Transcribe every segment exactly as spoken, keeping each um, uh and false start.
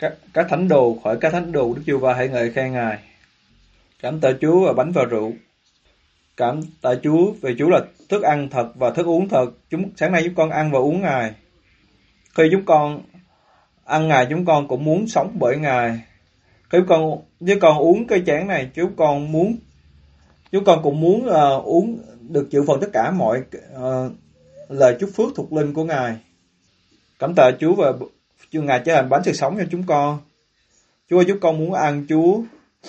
các, các thánh đồ, khỏi các thánh đồ, Đức Giê-hô-va hãy ngợi khen Ngài. Cảm tạ Chúa và bánh và rượu. Cảm tạ Chúa vì Chúa là thức ăn thật và thức uống thật. Chúng sáng nay chúng con ăn và uống Ngài. Khi chúng con ăn Ngài, chúng con cũng muốn sống bởi Ngài. Khi chúng con với con uống cái chén này, chúng con muốn chúng con cũng muốn uh, uống được chịu phần tất cả mọi uh, lời chúc phước thuộc linh của Ngài. Cảm tạ Chúa và Chúa Ngài trở thành bánh sự sống cho chúng con. Chúa ơi, chúng con muốn ăn Chúa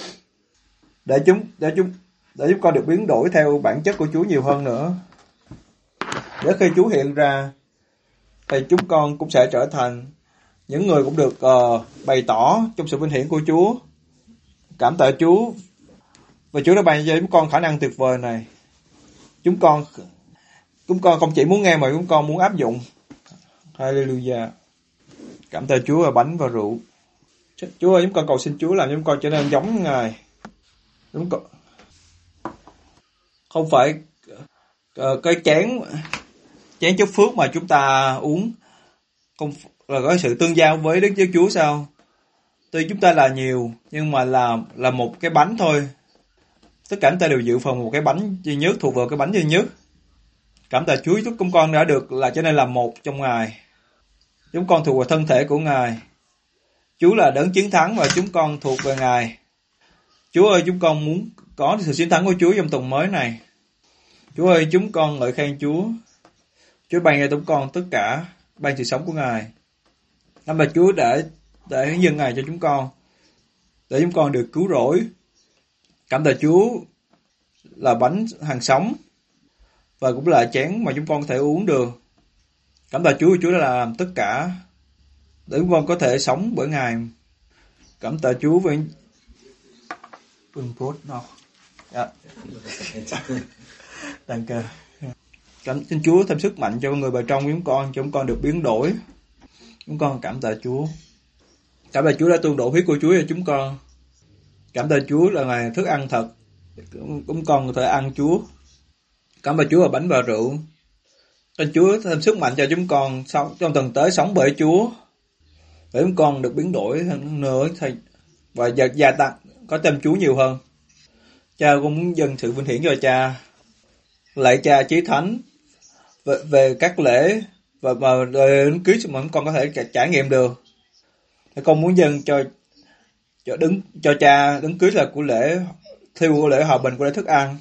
để chúng để chúng để chúng con được biến đổi theo bản chất của Chúa nhiều hơn nữa. Để khi Chúa hiện ra thì chúng con cũng sẽ trở thành những người cũng được uh, bày tỏ trong sự vinh hiển của Chúa. Cảm tạ Chúa và Chúa đã ban cho chúng con khả năng tuyệt vời này. Chúng con chúng con không chỉ muốn nghe mà chúng con muốn áp dụng. Hallelujah. Cảm tạ Chúa và bánh và rượu. Chúa ơi, chúng con cầu xin Chúa làm cho chúng con trở nên giống Ngài. Chúng con không phải uh, cái chén chén chúc phước mà chúng ta uống không là có sự tương giao với Đức Chúa Chúa sao? Tuy chúng ta là nhiều nhưng mà là là một cái bánh thôi. Tất cả chúng ta đều dự phần một cái bánh duy nhất, thuộc vào cái bánh duy nhất. Cảm tạ Chúa, chúng con đã được là cho nên là một trong Ngài. Chúng con thuộc vào thân thể của Ngài. Chúa là đấng chiến thắng và chúng con thuộc về Ngài. Chúa ơi, chúng con muốn có sự chiến thắng của Chúa trong tuần mới này. Chúa ơi, chúng con ngợi khen Chúa. Chúa ban cho chúng con tất cả, ban sự sống của Ngài. Cảm ơn Chúa để để dâng Ngài cho chúng con, để chúng con được cứu rỗi. Cảm tạ Chúa là bánh hàng sống và cũng là chén mà chúng con có thể uống được. Cảm tạ Chúa, Chúa đã làm tất cả để chúng con có thể sống bởi Ngài. Cảm tạ Chúa với yeah. Cảm xin Chúa thêm sức mạnh cho người bà trong chúng con, cho chúng con được biến đổi. Chúng con cảm tạ Chúa. Cảm tạ Chúa đã tuôn đổ huyết của Chúa cho chúng con. Cảm tạ Chúa là Ngài thức ăn thật. Chúng con có thể ăn Chúa. Cảm tạ Chúa là bánh và rượu. Xin Chúa thêm sức mạnh cho chúng con sống trong tuần tới sống bởi Chúa, để chúng con được biến đổi hơn nữa và gia tăng có thêm Chúa nhiều hơn. Cha, con muốn dâng sự vinh hiển cho Cha, lạy Cha Chí Thánh về, về các lễ và mà đến Christ mà con có thể trải nghiệm được. Con muốn dâng cho cho đứng cho Cha đứng Christ là của lễ thiêu, của lễ hòa bình, của lễ thức ăn.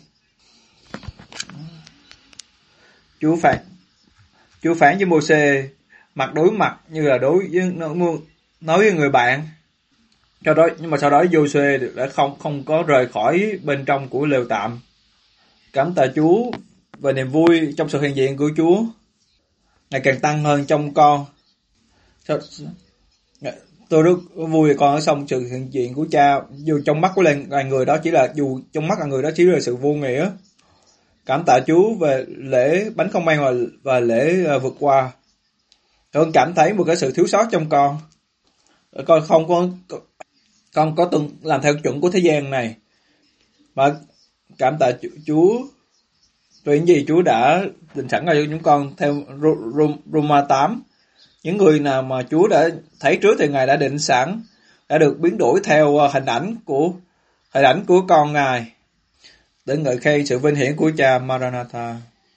Chúa phán Chúa phán với Mô-sê mặt đối mặt như là đối với nói với người bạn. Sau đó nhưng mà sau đó Giô-suê đã không không có rời khỏi bên trong của lều tạm. Cảm tạ Chúa và niềm vui trong sự hiện diện của Chúa ngày càng tăng hơn trong con. Tôi rất vui con ở xong sự hiện diện của Cha, dù trong mắt của loài người đó chỉ là dù trong mắt là người đó chỉ là sự vô nghĩa. Cảm tạ Chúa về lễ bánh không mang và, và lễ uh, vượt qua. Con cảm thấy một cái sự thiếu sót trong con. Con không có con có từng làm theo chuẩn của thế gian này. Mà cảm tạ Chúa vì những gì Chúa đã định sẵn ra cho chúng con theo Roma tám. Những người nào mà Chúa đã thấy trước thì Ngài đã định sẵn, đã được biến đổi theo hình ảnh của hình ảnh của con Ngài, để ngợi khen sự vinh hiển của Cha. Maranatha.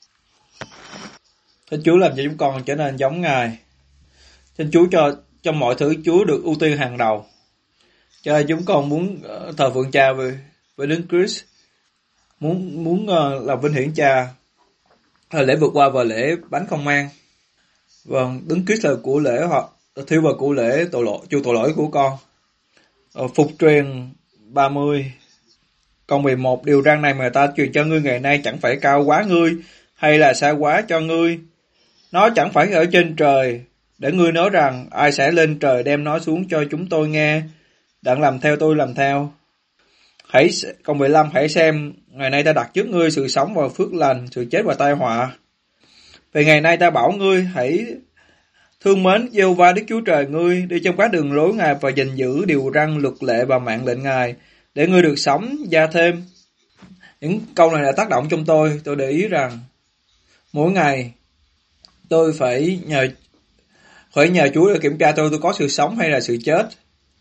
Xin Chúa làm cho chúng con trở nên giống Ngài. Xin Chúa cho trong mọi thứ Chúa được ưu tiên hàng đầu. Cho chúng con muốn thờ phượng Cha với với Đấng Christ, muốn muốn uh, làm vinh hiển Cha. Lễ vượt qua và lễ bánh không mang. Vâng, Đấng Christ là của lễ hoặc thiếu vào của lễ tội lỗi, chu tội lỗi của con. Uh, Phục truyền ba mươi câu mười một, điều răn này mà ta truyền cho ngươi ngày nay chẳng phải cao quá ngươi, hay là xa quá cho ngươi. Nó chẳng phải ở trên trời, để ngươi nói rằng ai sẽ lên trời đem nó xuống cho chúng tôi nghe, đặng làm theo tôi làm theo. Hãy câu mười lăm, hãy xem, ngày nay ta đặt trước ngươi sự sống và phước lành, sự chết và tai họa. Về ngày nay ta bảo ngươi, hãy thương mến Giê-hô-va Đức Chúa Trời ngươi, đi trong các đường lối Ngài và gìn giữ điều răn, luật lệ và mạng lệnh Ngài, để ngươi được sống gia thêm. Những câu này đã tác động trong tôi. Tôi để ý rằng mỗi ngày tôi phải nhờ phải nhờ Chúa để kiểm tra tôi tôi có sự sống hay là sự chết.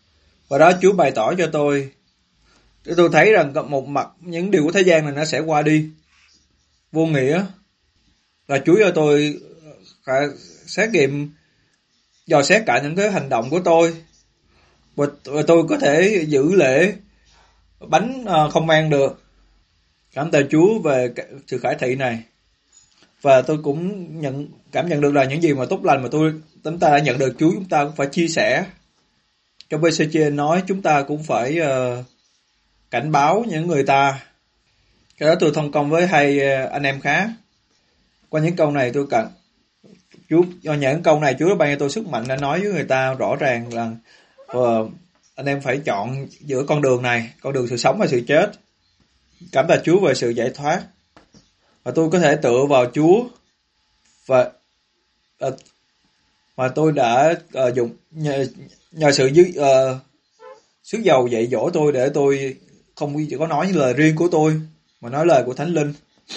Và đó Chúa bày tỏ cho tôi, để tôi thấy rằng một mặt những điều của thế gian này nó sẽ qua đi, vô nghĩa. Là Chúa cho tôi xét nghiệm, dò xét cả những cái hành động của tôi. Và tôi có thể giữ lễ bánh không mang được. Cảm tạ Chúa về sự khải thị này. Và tôi cũng nhận cảm nhận được là những gì mà tốt lành mà tôi chúng ta đã nhận được Chúa, chúng ta cũng phải chia sẻ. Trong bê xê giê nói chúng ta cũng phải uh, cảnh báo những người ta. Cái đó tôi thông công với hai uh, anh em khác. Qua những câu này tôi cần Chúa, do những câu này Chúa đã ban cho tôi sức mạnh để nói với người ta rõ ràng là uh, anh em phải chọn giữa con đường này, con đường sự sống và sự chết. Cảm tạ Chúa về sự giải thoát. Và tôi có thể tựa vào Chúa và uh, mà tôi đã uh, dùng nhờ, nhờ sự uh, sức giàu dạy dỗ tôi để tôi không chỉ có nói những lời riêng của tôi mà nói lời của Thánh Linh.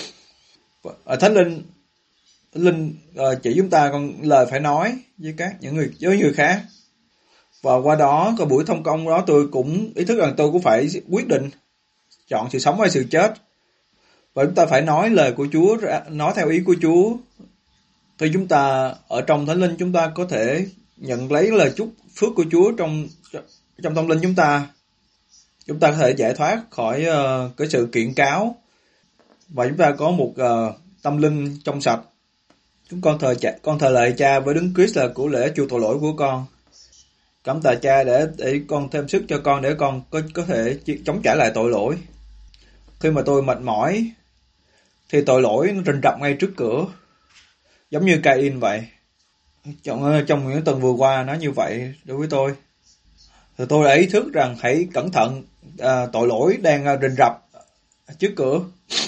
Ở Thánh Linh Thánh Linh uh, chỉ chúng ta còn lời phải nói với các những người với người khác. Và qua đó cái buổi thông công đó tôi cũng ý thức rằng tôi cũng phải quyết định chọn sự sống hay sự chết. Và chúng ta phải nói lời của Chúa, nói theo ý của Chúa. Khi chúng ta ở trong Thánh Linh, chúng ta có thể nhận lấy lời chúc phước của Chúa trong trong tâm linh chúng ta. Chúng ta có thể giải thoát khỏi uh, cái sự kiện cáo. Và chúng ta có một uh, tâm linh trong sạch. Chúng con thờ cha, con thờ lạy Cha với Đấng Christ là của lễ chuộc tội lỗi của con. Cảm tạ Cha để để con thêm sức cho con để con có có thể chống trả lại tội lỗi. Khi mà tôi mệt mỏi thì tội lỗi nó rình rập ngay trước cửa, giống như Cain vậy. Trong, trong những tuần vừa qua nó như vậy đối với tôi. Thì tôi đã ý thức rằng hãy cẩn thận, à, tội lỗi đang rình rập trước cửa.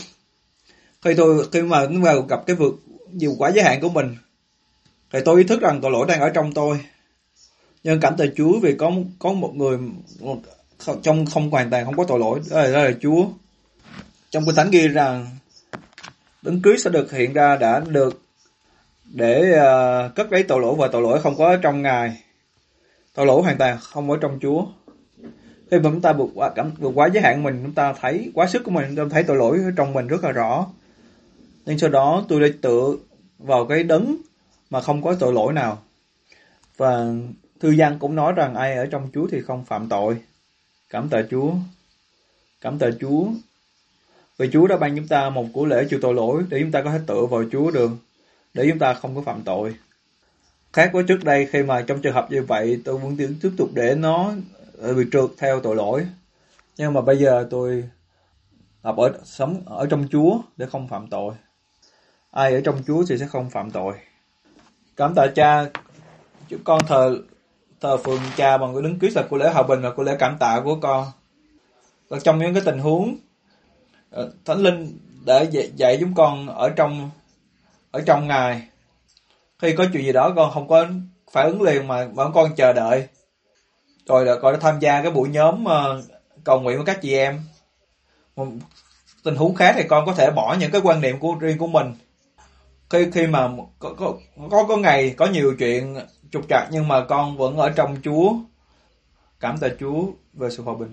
Khi tôi khi mà vào gặp cái vượt vượt quá giới hạn của mình, thì tôi ý thức rằng tội lỗi đang ở trong tôi. Nhưng cảm tạ Chúa vì có có một người một, trong không hoàn toàn không có tội lỗi, đó là, đó là Chúa. Trong Kinh Thánh ghi rằng Đấng Christ sẽ được hiện ra đã được để uh, cất lấy tội lỗi, và tội lỗi không có ở trong Ngài. Tội lỗi hoàn toàn không ở trong Chúa. Khi mà chúng ta vượt qua cảm vượt quá giới hạn mình, chúng ta thấy quá sức của mình, chúng ta thấy tội lỗi ở trong mình rất là rõ. Nhưng sau đó tôi đã tựa vào cái đấng mà không có tội lỗi nào. Và thư gian cũng nói rằng ai ở trong Chúa thì không phạm tội. Cảm tạ Chúa. Cảm tạ Chúa. Vì Chúa đã ban chúng ta một của lễ chịu tội lỗi để chúng ta có thể tựa vào Chúa được, để chúng ta không có phạm tội. Khác với trước đây, khi mà trong trường hợp như vậy tôi vẫn tiếp tục để nó bị trượt theo tội lỗi. Nhưng mà bây giờ tôi học ở sống ở trong Chúa để không phạm tội. Ai ở trong Chúa thì sẽ không phạm tội. Cảm tạ Cha, chúng con thờ thờ phượng Cha bằng cái Đấng Christ là của lễ hòa bình và của lễ cảm tạ của con. Và trong những cái tình huống Thánh Linh đã dạy, dạy chúng con ở trong ở trong Ngài. Khi có chuyện gì đó con không có phản ứng liền mà vẫn con chờ đợi. Rồi là con đã tham gia cái buổi nhóm uh, cầu nguyện với các chị em. Một tình huống khác thì con có thể bỏ những cái quan niệm của riêng của mình. Khi khi mà có có có, có ngày có nhiều chuyện trục trặc nhưng mà con vẫn ở trong Chúa. Cảm tạ Chúa về sự hòa bình.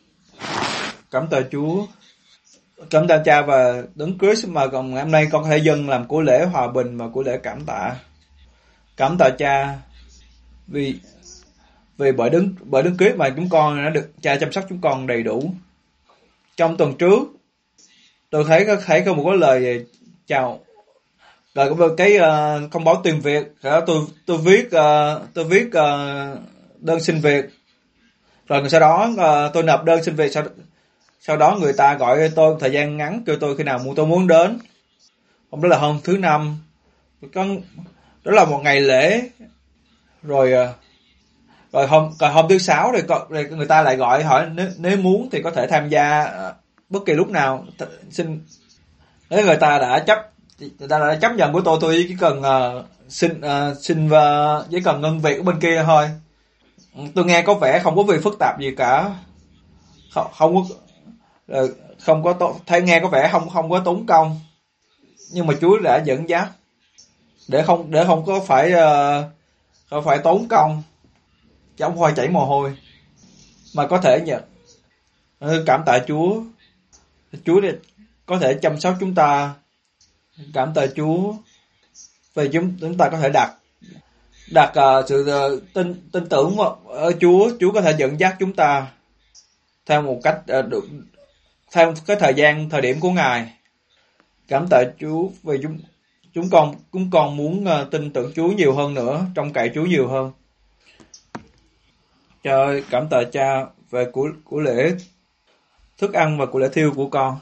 Cảm tạ Chúa. Cảm tạ Cha và Đấng Christ mà còn hôm nay con có thể dâng làm của lễ hòa bình và của lễ cảm tạ. Cảm tạ Cha vì vì bởi Đấng bởi Đấng Christ mà chúng con đã được Cha chăm sóc chúng con đầy đủ. Trong tuần trước tôi thấy có thấy có một cái lời chào, rồi cái uh, thông báo tìm việc, đó tôi tôi viết uh, tôi viết uh, đơn xin việc, rồi sau đó uh, tôi nộp đơn xin việc, sau sau đó người ta gọi tôi một thời gian ngắn kêu tôi khi nào tôi muốn đến. Hôm đó là hôm thứ năm, có đó là một ngày lễ, rồi rồi hôm rồi hôm thứ sáu rồi, rồi người ta lại gọi hỏi nếu, nếu muốn thì có thể tham gia bất kỳ lúc nào. Xin nếu người ta đã chấp người ta đã chấp nhận của tôi tôi chỉ cần uh, xin uh, xin uh, chỉ cần ngân việc ở bên kia thôi. Tôi nghe có vẻ không có việc phức tạp gì cả, không không có không có tốn, thấy nghe có vẻ không không có tốn công, nhưng mà Chúa đã dẫn dắt để không để không có phải uh, không phải tốn công, chứ không phải chảy mồ hôi. mà có thể nhận. Cảm tạ Chúa, Chúa có thể chăm sóc chúng ta. Cảm tạ Chúa về chúng chúng ta có thể đặt đặt uh, sự uh, tin tin tưởng ở Chúa. Chúa có thể dẫn dắt chúng ta theo một cách uh, được theo cái thời gian thời điểm của Ngài. Cảm tạ Chúa vì chúng chúng con chúng con muốn uh, tin tưởng Chúa nhiều hơn nữa, trông cậy Chúa nhiều hơn. Trời ơi, cảm tạ Cha về của của lễ thức ăn và của lễ thiêu của con.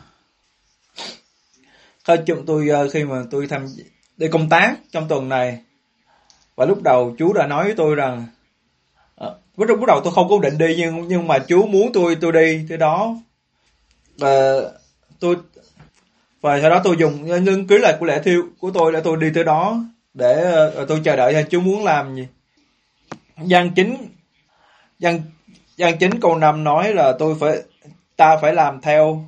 Khi chúng tôi khi mà tôi tham đi công tác trong tuần này, và lúc đầu Chúa đã nói với tôi rằng à, lúc đầu tôi không có định đi, nhưng nhưng mà Chúa muốn tôi tôi đi tới đó, và tôi và sau đó tôi dùng ngưng cưới lại của lễ thiêu của tôi để tôi đi tới đó để uh, tôi chờ đợi Chúa muốn làm gì. Giăng chính Giăng Giăng chính câu năm nói là tôi phải ta phải làm theo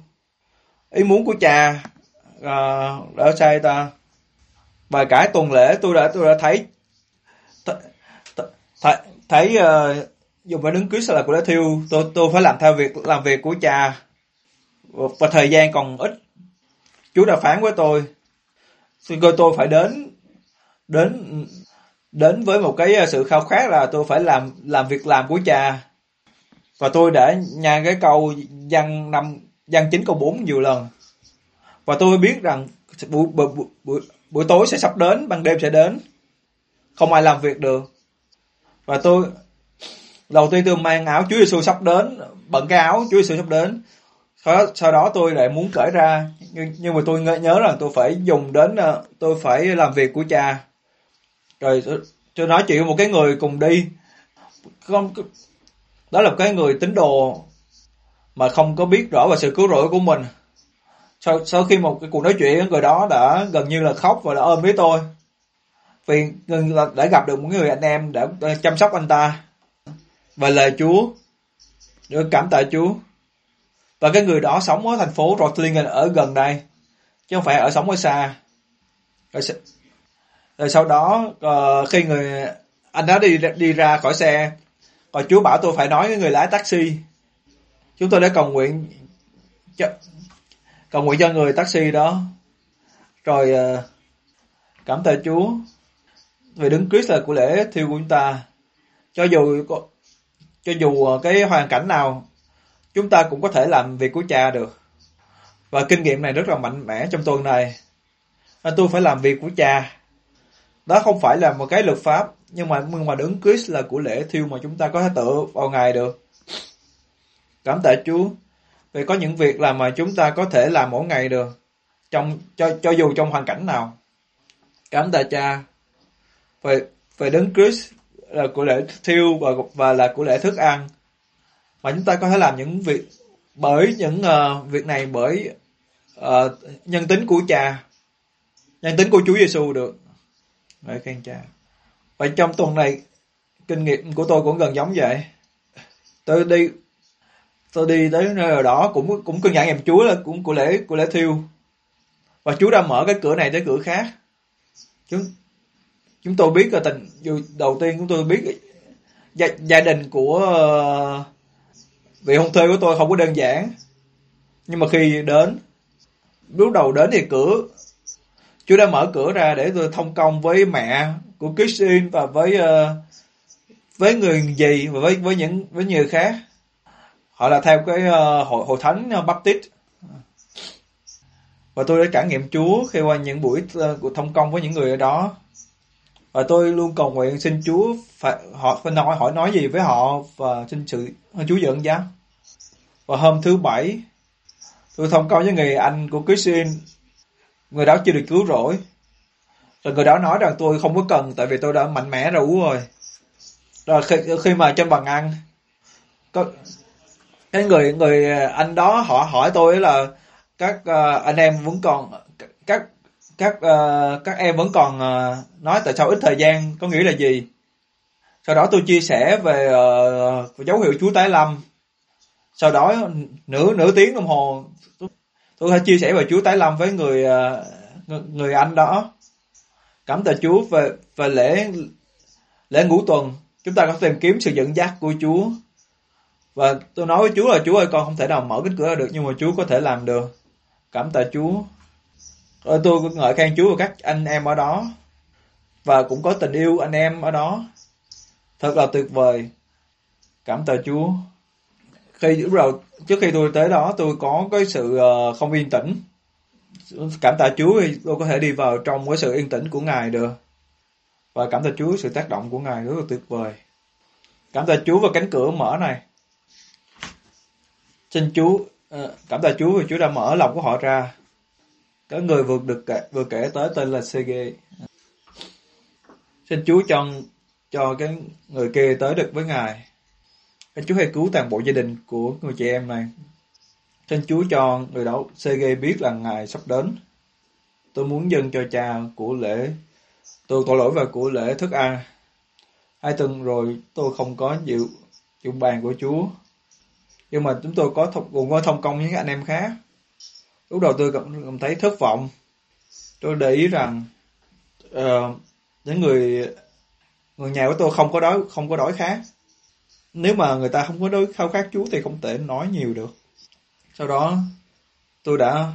ý muốn của Cha. À, đã sai ta. Và cả tuần lễ tôi đã tôi đã thấy th, th, th, thấy uh, dùng phải đứng cưới là của lễ thiêu, tôi tôi phải làm theo việc làm việc của Cha, và thời gian còn ít. Chúa đã phán với tôi, tôi tôi phải đến đến đến với một cái sự khao khát là tôi phải làm làm việc làm của Cha. Và tôi đã nhai cái câu Giăng năm Giăng chín câu bốn nhiều lần. Và tôi biết rằng buổi, buổi, buổi, buổi tối sẽ sắp đến, ban đêm sẽ đến, không ai làm việc được. Và tôi đầu tiên tôi mang áo Chúa Giêsu sắp đến, bận cái áo Chúa Giêsu sắp đến. Sau, sau đó tôi lại muốn cởi ra, nhưng, nhưng mà tôi nhớ rằng tôi phải dùng đến, tôi phải làm việc của Cha. Rồi tôi nói chuyện với một cái người cùng đi, không, đó là cái người tín đồ mà không có biết rõ về sự cứu rỗi của mình. Sau, sau khi một cái cuộc nói chuyện, người đó đã gần như là khóc và đã ôm với tôi, vì đã gặp được một người anh em đã chăm sóc anh ta và lời Chúa. Được cảm tạ Chúa. Và cái người đó sống ở thành phố Reutlingen ở gần đây, chứ không phải ở sống ở xa. Rồi, rồi sau đó uh, khi người anh đó đi đi ra khỏi xe, còn Chúa bảo tôi phải nói với người lái taxi. Chúng tôi đã cầu nguyện cho, cầu nguyện cho người taxi đó. Rồi uh, cảm tạ Chúa vì Đấng Christ là của lễ thiêu của chúng ta. Cho dù cho dù cái hoàn cảnh nào, chúng ta cũng có thể làm việc của Cha được. Và kinh nghiệm này rất là mạnh mẽ trong tuần này. Tôi phải làm việc của Cha. Đó không phải là một cái luật pháp, nhưng mà nhưng mà Đấng Christ là của lễ thiêu mà chúng ta có thể tựa vào Ngài được. Cảm tạ Chúa vì có những việc làm mà chúng ta có thể làm mỗi ngày được, trong cho cho dù trong hoàn cảnh nào. Cảm tạ Cha về về Đấng Christ là của lễ thiêu và và là của lễ thức ăn, mà chúng ta có thể làm những việc bởi những uh, việc này bởi uh, nhân tính của Cha, nhân tính của Chúa Giêsu được. Ngợi khen Cha. Và trong tuần này kinh nghiệm của tôi cũng gần giống vậy. Tôi đi tôi đi tới nơi nào đó cũng cũng cưng nhận nhầm Chúa là cũng của lễ của lễ thiêu, và Chúa đã mở cái cửa này tới cửa khác. Chúng chúng tôi biết là tình dù đầu tiên chúng tôi biết gia, gia đình của uh, vị hôn thê của tôi không có đơn giản, nhưng mà khi đến lúc đầu đến thì cửa Chúa đã mở cửa ra để tôi thông công với mẹ của Christine và với uh, với người dì và với với những với người khác. Họ là theo cái uh, hội hội thánh uh, Baptist. Và tôi đã trải nghiệm Chúa khi qua những buổi uh, của thông công với những người ở đó. Và tôi luôn cầu nguyện xin Chúa phải họ phải nói hỏi nói gì với họ, và xin sự Chúa dẫn dắt. Và hôm thứ bảy tôi thông công với người anh của Christine. Người đó chưa được cứu rỗi. Rồi người đó nói rằng tôi không có cần, tại vì tôi đã mạnh mẽ rồi uống rồi. Rồi khi, khi mà trên bàn ăn, có cái người người anh đó họ hỏi tôi là các uh, anh em vẫn còn các các uh, các em vẫn còn uh, nói tại sao ít thời gian có nghĩa là gì. Sau đó tôi chia sẻ về uh, dấu hiệu Chúa tái lâm. Sau đó nửa nửa tiếng đồng hồ tôi, tôi đã chia sẻ về Chúa tái lâm với người uh, người anh đó. Cảm tạ Chúa về về lễ lễ ngũ tuần, chúng ta có tìm kiếm sự dẫn dắt của Chúa. Và tôi nói với Chúa là Chúa ơi, con không thể nào mở cánh cửa ra được, nhưng mà Chúa có thể làm được. Cảm tạ Chúa. Rồi tôi ngợi khen Chúa và các anh em ở đó. Và cũng có tình yêu anh em ở đó. Thật là tuyệt vời. Cảm tạ Chúa. Khi lúc đầu, trước khi tôi tới đó, tôi có cái sự uh, không yên tĩnh. Cảm tạ Chúa thì tôi có thể đi vào trong cái sự yên tĩnh của Ngài được. Và cảm tạ Chúa, sự tác động của Ngài rất là tuyệt vời. Cảm tạ Chúa và cánh cửa mở này. Xin Chúa, uh, cảm tạ Chúa vì Chúa đã mở lòng của họ ra. Có người vừa được kể, vừa kể tới tên là xê giê. Xin Chúa cho cho cái người kia tới được với Ngài. Xin Chúa hãy cứu toàn bộ gia đình của người chị em này. Xin Chúa cho người đó xê giê biết là Ngài sắp đến. Tôi muốn dâng cho Cha của lễ, tôi tội lỗi về của lễ thức ăn. Hai tuần rồi tôi không có dự dụng bàn của Chúa, nhưng mà chúng tôi có thông, cùng có thông công với các anh em khác. Lúc đầu tôi cảm, cảm thấy thất vọng. Tôi để ý rằng uh, những người người nhà của tôi không có đói không có đói khát. Nếu mà người ta không có đói khao khát Chúa thì không thể nói nhiều được. Sau đó tôi đã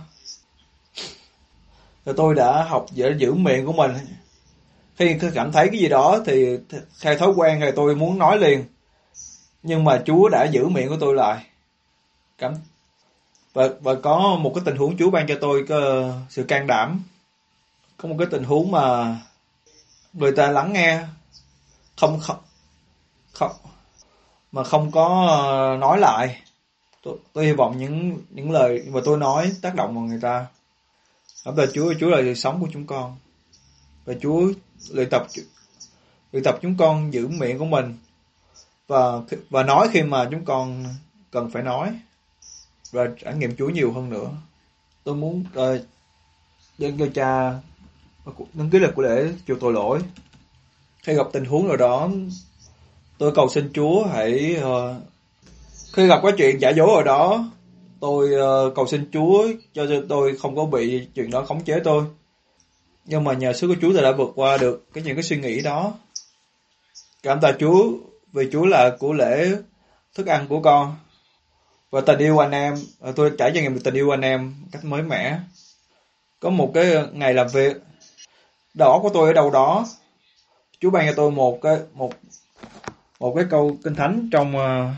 tôi đã học để giữ miệng của mình. Khi cảm thấy cái gì đó thì theo thói quen thì tôi muốn nói liền, nhưng mà Chúa đã giữ miệng của tôi lại. Cảm và và có một cái tình huống Chúa ban cho tôi cái sự can đảm. Có một cái tình huống mà người ta lắng nghe, không không không mà không có nói lại. Tôi, tôi hy vọng những những lời mà tôi nói tác động vào người ta. Cảm ơn Chúa, Chúa là sự sống của chúng con. Và Chúa luyện tập luyện tập chúng con giữ miệng của mình và và nói khi mà chúng con cần phải nói, và trải nghiệm Chúa nhiều hơn nữa. Tôi muốn uh, dâng cho Cha những cái lực của lễ chịu tội lỗi. Khi gặp tình huống nào đó, tôi cầu xin Chúa hãy uh, khi gặp cái chuyện giả dối ở đó, tôi uh, cầu xin Chúa cho tôi không có bị chuyện đó khống chế tôi. Nhưng mà nhờ sức của Chúa tôi đã vượt qua được cái những cái suy nghĩ đó. Cảm tạ Chúa vì Chúa là của lễ thức ăn của con. Và tình yêu anh em, tôi trải nghiệm được tình yêu anh em cách mới mẻ. Có một cái ngày làm việc, đầu óc của tôi ở đâu đó, Chúa ban cho tôi một cái một một cái câu kinh thánh trong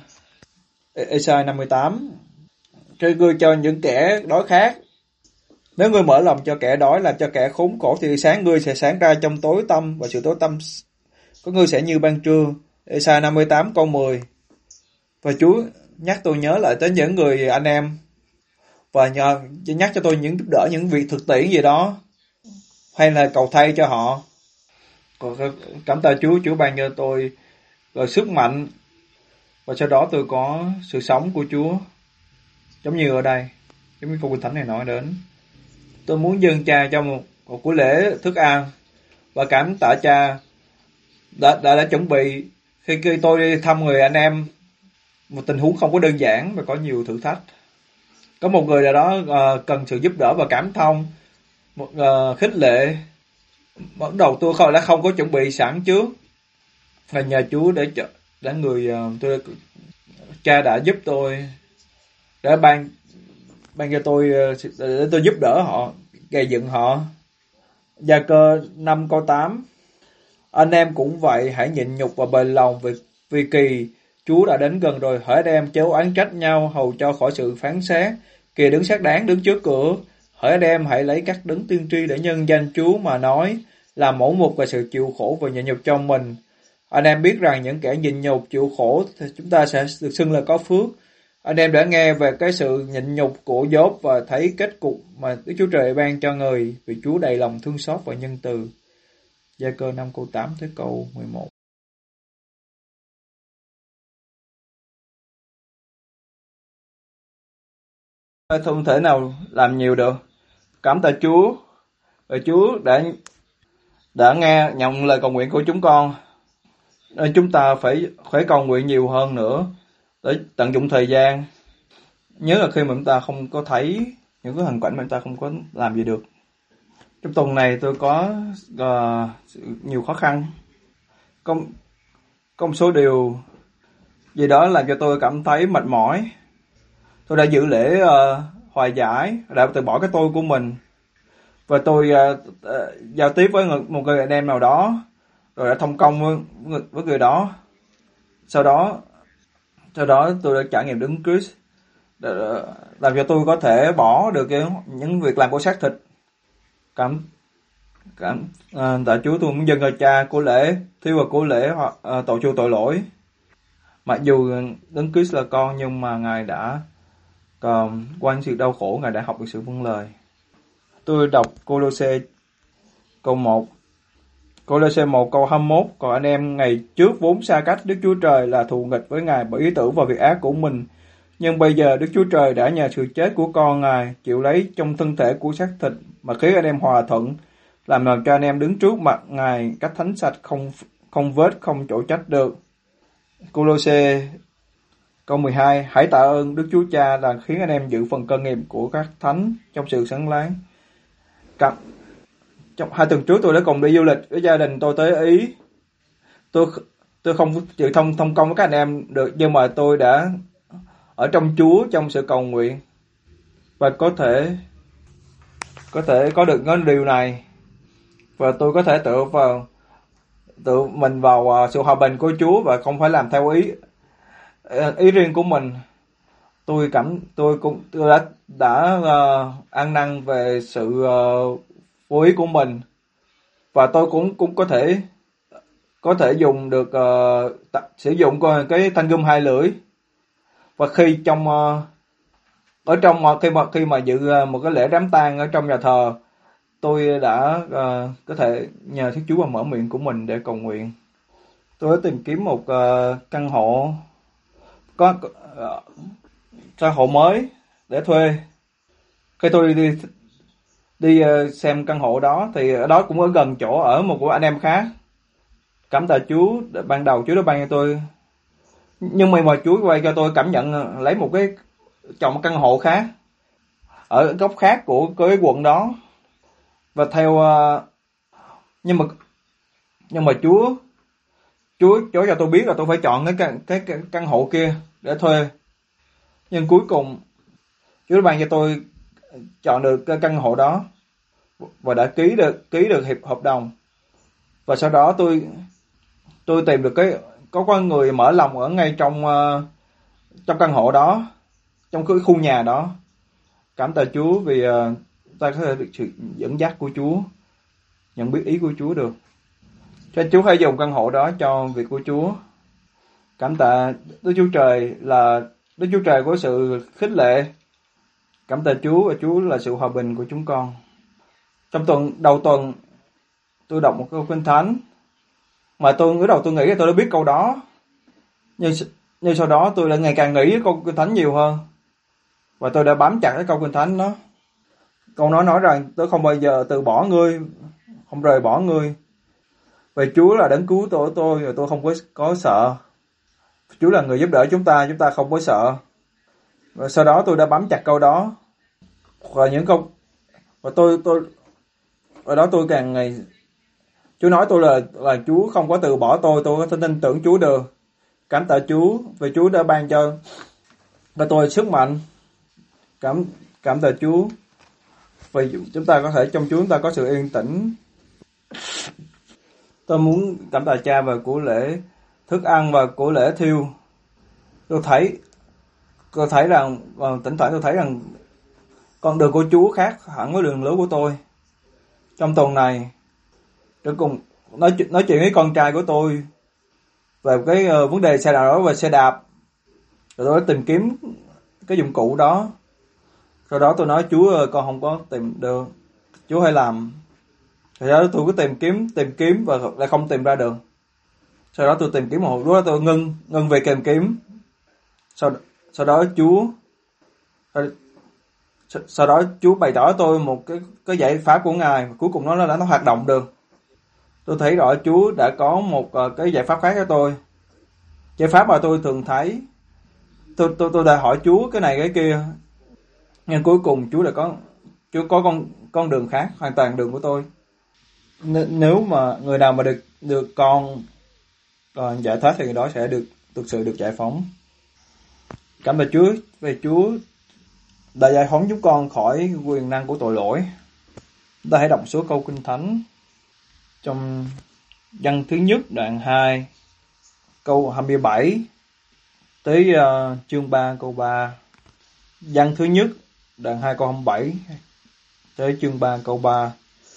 uh, Ê-sai năm mươi tám. Cái ngươi cho những kẻ đói khát. Nếu ngươi mở lòng cho kẻ đói, làm cho kẻ khốn khổ, thì sáng ngươi sẽ sáng ra trong tối tăm, và sự tối tăm có ngươi sẽ như ban trưa. Ê-sai năm mươi tám câu mười. Và Chúa nhắc tôi nhớ lại tới những người anh em, và nhờ nhắc cho tôi những giúp đỡ những việc thực tiễn gì đó, hay là cầu thay cho họ. Còn cảm tạ Chúa, Chúa ban cho tôi rồi sức mạnh, và sau đó tôi có sự sống của Chúa, giống như ở đây, giống như câu kinh thánh này nói đến. Tôi muốn dâng Cha cho một, một buổi lễ thức ăn, và cảm tạ Cha đã, đã đã chuẩn bị khi, khi tôi đi thăm người anh em, một tình huống không có đơn giản và có nhiều thử thách. Có một người nào đó uh, cần sự giúp đỡ và cảm thông, một uh, khích lệ. Bắt đầu tôi không đã không có chuẩn bị sẵn trước, và nhờ Chúa để để người uh, tôi Cha đã giúp tôi, để ban ban cho tôi uh, để tôi giúp đỡ họ, gây dựng họ. Gia Cơ năm câu tám. Anh em cũng vậy, hãy nhịn nhục và bền lòng, vì vì kỳ Chúa đã đến gần rồi. Hỡi đem chớ oán trách nhau, hầu cho khỏi sự phán xét. Kìa đứng xác đáng đứng trước cửa. Hỡi đem hãy lấy các đấng tiên tri để nhân danh Chúa mà nói, làm mẫu mực về sự chịu khổ và nhịn nhục trong mình. Anh em biết rằng những kẻ nhịn nhục chịu khổ thì chúng ta sẽ được xưng là có phước. Anh em đã nghe về cái sự nhịn nhục của Gióp và thấy kết cục mà Đức Chúa Trời ban cho người, vì Chúa đầy lòng thương xót và nhân từ. Gia Cơ năm câu tám tới câu mười một. Không thể nào làm nhiều được. Cảm tạ Chúa, và Chúa đã đã nghe nhận lời cầu nguyện của chúng con. Nên chúng ta phải phải cầu nguyện nhiều hơn nữa để tận dụng thời gian. Nhớ là khi mà chúng ta không có thấy những cái hoàn cảnh mà chúng ta không có làm gì được. Trong tuần này tôi có uh, nhiều khó khăn. Có, có một số điều Vì đó làm cho tôi cảm thấy mệt mỏi. Tôi đã giữ lễ uh, hòa giải, đã từ bỏ cái tôi của mình. Và tôi uh, uh, giao tiếp với người, một người anh em nào đó, rồi đã thông công với, với, với người đó. Sau đó, sau đó tôi đã trải nghiệm Đấng Christ, làm cho tôi có thể bỏ được cái, những việc làm của xác thịt. Cảm cảm à, tạ Chúa, tôi muốn dâng cho Cha của lễ thiêu và của lễ hoặc à, tội chuộc tội lỗi. Mặc dù Đấng Christ là con, nhưng mà Ngài đã còn qua những sự đau khổ, Ngài đã học được sự vâng lời. Tôi đọc Cô-lô-sê câu một. Cô-lô-sê một câu hai mươi mốt. Còn anh em ngày trước vốn xa cách Đức Chúa Trời, là thù nghịch với Ngài bởi ý tưởng và việc ác của mình. Nhưng bây giờ Đức Chúa Trời đã nhờ sự chết của con Ngài chịu lấy trong thân thể của xác thịt mà khiến anh em hòa thuận, làm nào cho anh em đứng trước mặt Ngài cách thánh sạch, không không vết, không chỗ trách được. Cô-lô-sê câu mười hai. Hãy tạ ơn Đức Chúa Cha là khiến anh em giữ phần cơ nghiệp của các thánh trong sự sáng láng. Cảm Trong hai tuần trước tôi đã cùng đi du lịch với gia đình tôi tới Ý. Tôi tôi không chịu thông thông công với các anh em được, nhưng mà tôi đã ở trong Chúa trong sự cầu nguyện, và có thể có thể có được cái điều này, và tôi có thể tự vào tự mình vào uh, sự hòa bình của Chúa và không phải làm theo ý ý riêng của mình. Tôi cảm tôi cũng tôi đã đã uh, ăn năn về sự uh, vô ý của mình, và tôi cũng cũng có thể có thể dùng được uh, t- sử dụng cái thanh gươm hai lưỡi. Và khi trong uh, ở trong uh, khi mà khi mà dự uh, một cái lễ đám tang ở trong nhà thờ, tôi đã uh, có thể nhờ Thiên Chúa và mở miệng của mình để cầu nguyện. Tôi đã tìm kiếm một uh, căn hộ có uh, căn hộ mới để thuê. Khi tôi đi đi uh, xem căn hộ đó thì ở đó cũng ở gần chỗ ở một của anh em khác. Cảm tạ Chúa, ban đầu Chúa đã ban cho tôi, nhưng mà mà Chúa quay cho tôi cảm nhận lấy một cái chọn một căn hộ khác ở góc khác của cái quận đó. Và theo uh, nhưng mà nhưng mà Chúa Chúa Chúa cho tôi biết là tôi phải chọn cái căn cái, cái căn hộ kia để thuê. Nhưng cuối cùng Chúa đã ban cho tôi chọn được cái căn hộ đó và đã ký được ký được hiệp hợp đồng. Và sau đó tôi tôi tìm được cái có con người mở lòng ở ngay trong uh, trong căn hộ đó, trong cái khu nhà đó. Cảm tạ Chúa vì uh, ta có thể được sự dẫn dắt của Chúa, nhận biết ý của Chúa được. Cho Chúa hãy dùng căn hộ đó cho việc của Chúa. Cảm tạ Đức Chúa Trời là Đức Chúa Trời của sự khích lệ. Cảm tạ Chúa, và Chúa là sự hòa bình của chúng con. Trong tuần đầu tuần tôi đọc một câu Kinh Thánh mà tôi ngửa đầu tôi nghĩ là tôi đã biết câu đó, nhưng nhưng sau đó tôi đã ngày càng nghĩ câu Kinh Thánh nhiều hơn, và tôi đã bám chặt cái câu Kinh Thánh đó. Câu nói nói rằng tôi không bao giờ từ bỏ ngươi, không rời bỏ ngươi. Vì Chúa là đấng cứu tôi tôi và tôi không có có sợ. Chúa là người giúp đỡ chúng ta, chúng ta không có sợ. Và sau đó tôi đã bám chặt câu đó, và những câu và tôi tôi và đó tôi càng ngày Chúa nói tôi là là Chúa không có từ bỏ tôi, tôi có thể tin tưởng Chúa được. Cảm tạ Chúa vì Chúa đã ban cho cho tôi sức mạnh. Cảm cảm tạ Chúa vì chúng ta có thể trong Chúa chúng ta có sự yên tĩnh. Tôi muốn cảm tạ Cha về của lễ thức ăn và của lễ thiêu. Tôi thấy tôi thấy rằng thỉnh thoảng tôi thấy rằng con đường của Chúa khác hẳn với đường lối của tôi. Trong tuần này tôi cùng nói nói chuyện với con trai của tôi về cái uh, vấn đề xe đạp đó, về xe đạp. Rồi tôi đã tìm kiếm cái dụng cụ đó. Sau đó tôi nói Chúa ơi, con không có tìm được, Chúa hãy làm. Sau đó tôi cứ tìm kiếm tìm kiếm và lại không tìm ra được. Sau đó tôi tìm kiếm một lúc đó tôi ngưng ngưng về tìm kiếm. Sau sau đó Chúa sau, sau đó Chúa bày tỏ tôi một cái cái giải pháp của Ngài, và cuối cùng nó đã nó hoạt động được. Tôi thấy rõ Chúa đã có một uh, cái giải pháp khác cho tôi. Giải pháp mà tôi thường thấy, tôi tôi tôi đã hỏi Chúa cái này cái kia, nhưng cuối cùng Chúa đã có Chúa có con con đường khác, hoàn toàn đường của tôi. N- nếu mà người nào mà được được con còn giải thoát thì người đó sẽ được thực sự được giải phóng. Cảm tạ Chúa về Chúa đã giải phóng chúng con khỏi quyền năng của tội lỗi. Chúng ta hãy đọc số câu Kinh Thánh trong Văn thứ nhất đoạn hai câu hai mươi bảy tới uh, chương ba câu ba. Văn thứ nhất đoạn hai câu hai mươi bảy tới chương ba câu ba.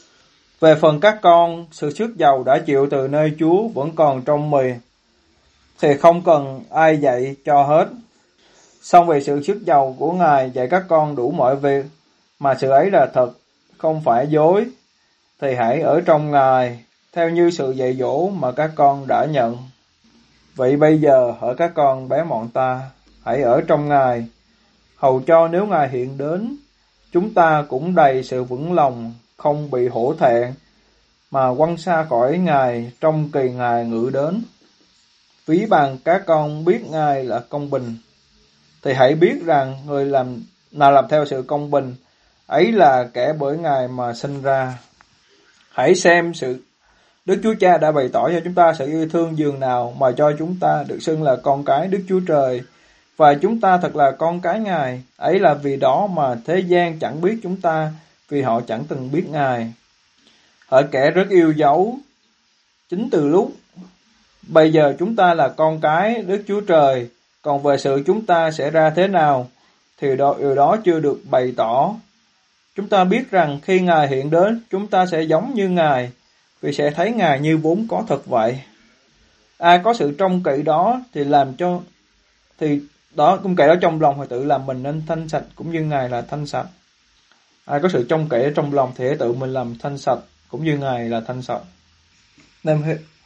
Về phần các con, sự sức giàu đã chịu từ nơi Chúa vẫn còn trong mì, thì không cần ai dạy cho hết. Song về sự sức giàu của Ngài dạy các con đủ mọi việc, mà sự ấy là thật, không phải dối, thì hãy ở trong Ngài, theo như sự dạy dỗ mà các con đã nhận. Vậy bây giờ, hỡi các con bé mọn ta, hãy ở trong Ngài, hầu cho nếu Ngài hiện đến, chúng ta cũng đầy sự vững lòng, không bị hổ thẹn, mà quăng xa khỏi Ngài trong kỳ Ngài ngự đến. Ví bằng các con biết Ngài là công bình, thì hãy biết rằng người làm nào làm theo sự công bình, ấy là kẻ bởi Ngài mà sinh ra. Hãy xem sự Đức Chúa Cha đã bày tỏ cho chúng ta sự yêu thương dường nào mà cho chúng ta được xưng là con cái Đức Chúa Trời, và chúng ta thật là con cái Ngài. Ấy là vì đó mà thế gian chẳng biết chúng ta, vì họ chẳng từng biết Ngài. Hỡi kẻ rất yêu dấu, chính từ lúc bây giờ chúng ta là con cái Đức Chúa Trời, còn về sự chúng ta sẽ ra thế nào thì đó, điều đó chưa được bày tỏ. Chúng ta biết rằng khi Ngài hiện đến, chúng ta sẽ giống như Ngài, vì sẽ thấy Ngài như vốn có thật vậy. Ai có sự trông cậy đó thì làm cho thì đó trông cậy đó trong lòng, thì tự làm mình nên thanh sạch cũng như Ngài là thanh sạch. Ai có sự trông cậy trong lòng thì tự mình làm thanh sạch cũng như Ngài là thanh sạch. Nên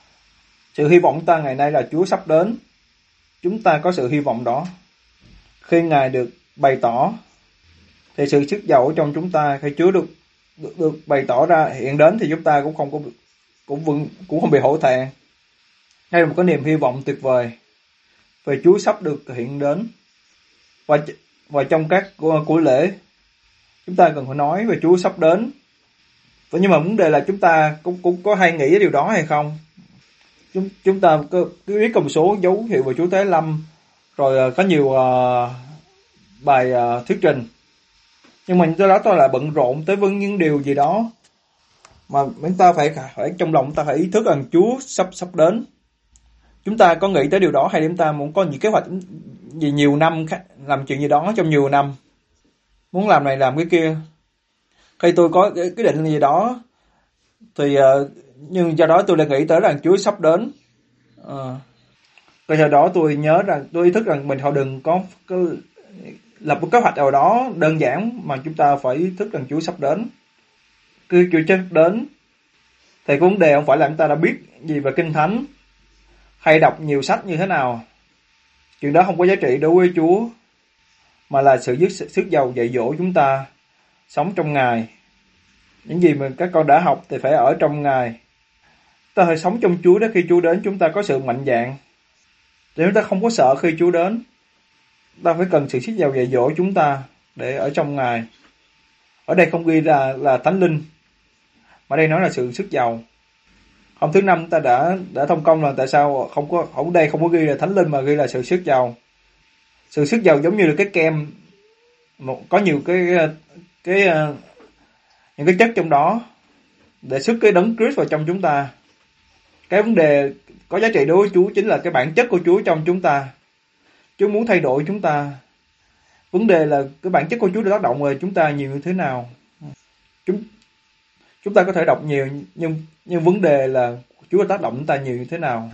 sự hy vọng ta ngày nay là Chúa sắp đến. Chúng ta có sự hy vọng đó. Khi Ngài được bày tỏ thì sự sức giàu ở trong chúng ta, khi Chúa được, được được bày tỏ ra hiện đến thì chúng ta cũng không có cũng vững cũng không bị hổ thẹn. Đây là một cái niềm hy vọng tuyệt vời về Chúa sắp được hiện đến. Và và trong các của lễ chúng ta cần phải nói về Chúa sắp đến. Nhưng mà vấn đề là chúng ta cũng cũng có hay nghĩ điều đó hay không? Chúng chúng ta cứ, cứ biết một số dấu hiệu về Chúa Tế Lâm, rồi có nhiều uh, bài uh, thuyết trình. Nhưng mà do đó tôi là bận rộn tới với những điều gì đó mà chúng ta phải phải trong lòng ta phải ý thức rằng Chúa sắp sắp đến. Chúng ta có nghĩ tới điều đó hay chúng ta muốn có những kế hoạch gì nhiều năm làm chuyện gì đó trong nhiều năm, muốn làm này làm cái kia. Khi tôi có cái, cái định gì đó thì uh, nhưng do đó tôi lại nghĩ tới rằng Chúa sắp đến. Uh, Rồi sau đó tôi nhớ rằng tôi ý thức rằng mình họ đừng có, có lập một kế hoạch nào đó đơn giản, mà chúng ta phải ý thức rằng Chúa sắp đến. Cứ Chúa sắp đến thì cái vấn đề không phải là chúng ta đã biết gì về Kinh Thánh hay đọc nhiều sách như thế nào. Chuyện đó không có giá trị đối với Chúa, mà là sự dứt sức giàu dạy dỗ chúng ta sống trong Ngài. Những gì mà các con đã học thì phải ở trong Ngài. Ta phải sống trong Chúa, để khi Chúa đến chúng ta có sự mạnh dạn, để chúng ta không có sợ khi Chúa đến. Ta phải cần sự sức giàu dạy dỗ chúng ta để ở trong Ngài. Ở đây không ghi là là Thánh Linh, mà đây nói là sự sức giàu. Hôm thứ năm ta đã đã thông công là tại sao không có ở đây không có ghi là Thánh Linh mà ghi là sự sức giàu. Sự sức giàu giống như là cái kem, một có nhiều cái cái những cái chất trong đó để sức cái đấng Christ vào trong chúng ta. Cái vấn đề có giá trị đối với Chúa chính là cái bản chất của Chúa trong chúng ta. Chúa muốn thay đổi chúng ta. Vấn đề là cái bản chất của Chúa đã tác động về chúng ta nhiều như thế nào. Chúng chúng ta có thể đọc nhiều, nhưng nhưng vấn đề là Chúa đã tác động chúng ta nhiều như thế nào.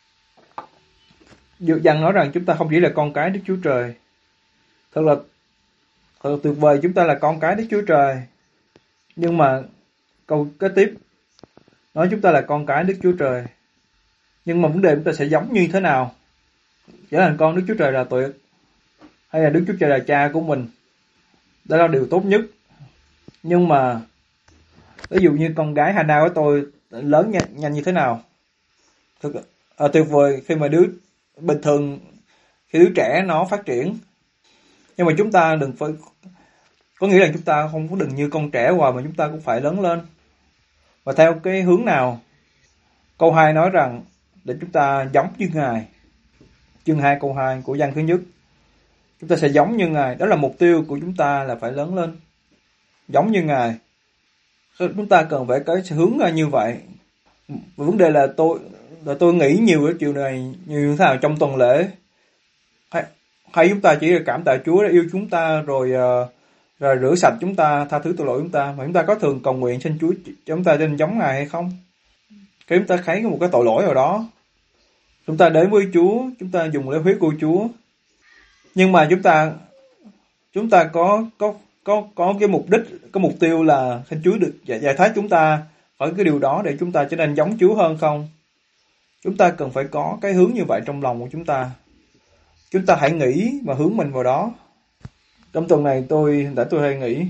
Dược Văn nói rằng chúng ta không chỉ là con cái Đức Chúa Trời. Thật là thật là tuyệt vời, chúng ta là con cái Đức Chúa Trời. Nhưng mà câu kế tiếp nói chúng ta là con cái Đức Chúa Trời. Nhưng mà vấn đề chúng ta sẽ giống như thế nào? Trở thành con Đức Chúa Trời là tuyệt, hay là Đức Chúa Trời là cha của mình? Đó là điều tốt nhất. Nhưng mà ví dụ như con gái Hana của tôi lớn nhanh, nhanh như thế nào? Thực, à, tuyệt vời khi mà đứa bình thường, khi đứa trẻ nó phát triển. Nhưng mà chúng ta đừng phải, có nghĩa là chúng ta không có đừng như con trẻ hoài, mà chúng ta cũng phải lớn lên. Và theo cái hướng nào? Câu hai nói rằng để chúng ta giống như Ngài. chương hai câu hai của văn thứ nhất. Chúng ta sẽ giống như Ngài, đó là mục tiêu của chúng ta là phải lớn lên, giống như Ngài. Chúng ta cần phải có hướng ra như vậy. Vấn đề là tôi là tôi nghĩ nhiều ở chiều này, như thế nào trong tuần lễ, hay, hay chúng ta chỉ là cảm tạ Chúa đã yêu chúng ta rồi uh, rồi rửa sạch chúng ta, tha thứ tội lỗi chúng ta, mà chúng ta có thường cầu nguyện xin Chúa chúng ta nên giống Ngài hay không? Khi chúng ta thấy có một cái tội lỗi nào đó, chúng ta đến với Chúa, chúng ta dùng lấy huyết của Chúa, nhưng mà chúng ta chúng ta có có có có cái mục đích, có mục tiêu là xin Chúa được giải, giải thoát chúng ta khỏi cái điều đó để chúng ta trở nên giống Chúa hơn không? Chúng ta cần phải có cái hướng như vậy trong lòng của chúng ta. Chúng ta hãy nghĩ và hướng mình vào đó. Trong tuần này tôi đã tôi hay nghĩ,